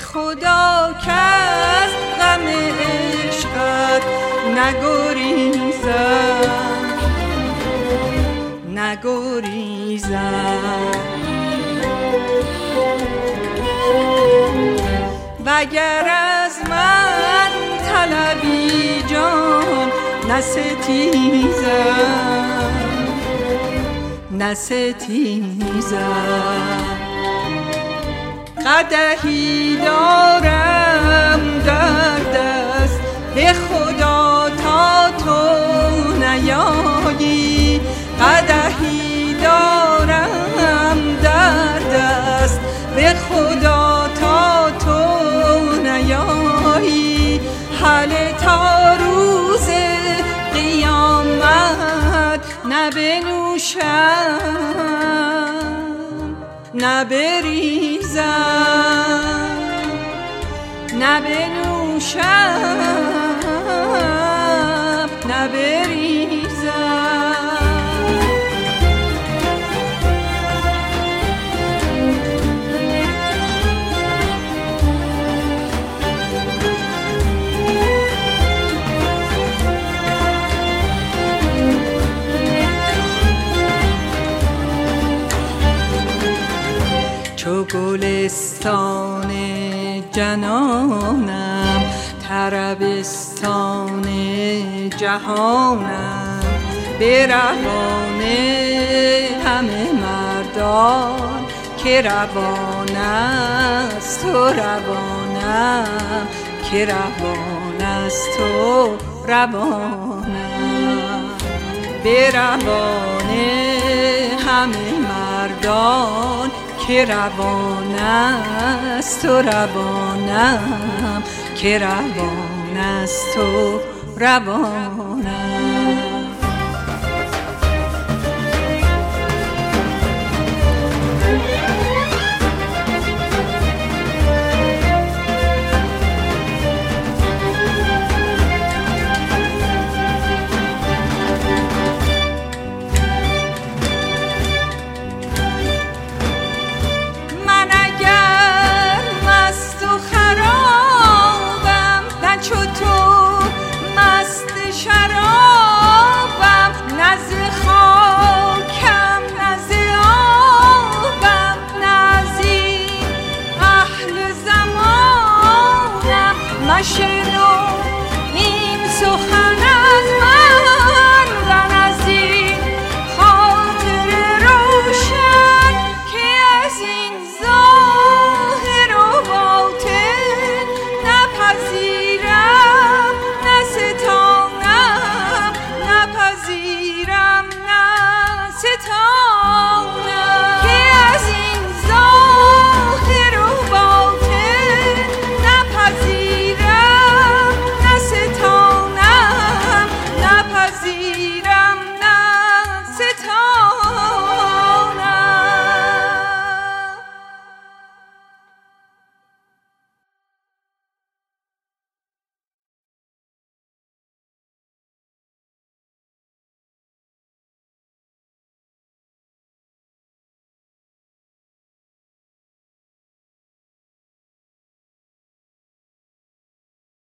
خدا که از غم عشقت نگریزم وگر از من طلبی جان نستیزم قدحی دارم در دست به خدا تا تو نیایی قدحی دارم در دست به خدا تا تو نیایی حل تا روز قیامت نه بنوشم نه بریزم نه بنوشم نه بریزم چو گلستان جنانم طربستان جهانم به روان همه مردان که روان است و روانم که روان است و روانم به روان همه مردان که روان است و روانم که روان است و روانم شعر